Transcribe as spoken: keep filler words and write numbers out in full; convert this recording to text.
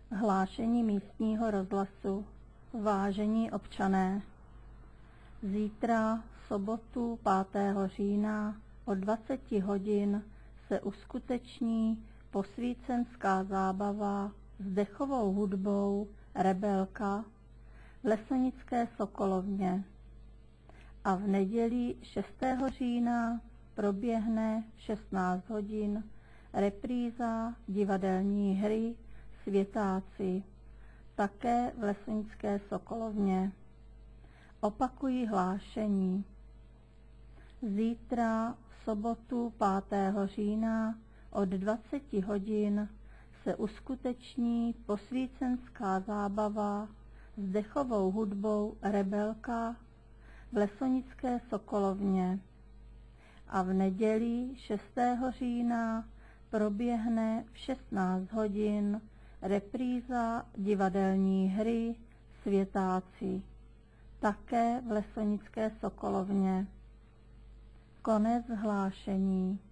Hlášení místního rozhlasu. Vážení občané, zítra, v sobotu pátého října od dvaceti hodin se uskuteční posvícenská zábava s dechovou hudbou Rebelka v Lesenické Sokolovně a v neděli šestého října proběhne v šestnáct hodin repríza divadelní hry Světáci, také v Lesenické Sokolovně. Opakuji hlášení. Zítra, v sobotu pátého října od dvaceti hodin se uskuteční posvícenská zábava s dechovou hudbou Rebelka v Lesenické Sokolovně a v neděli šestého října proběhne v šestnáct hodin repríza divadelní hry Světáci, také v Lesenické Sokolovně. Konec hlášení.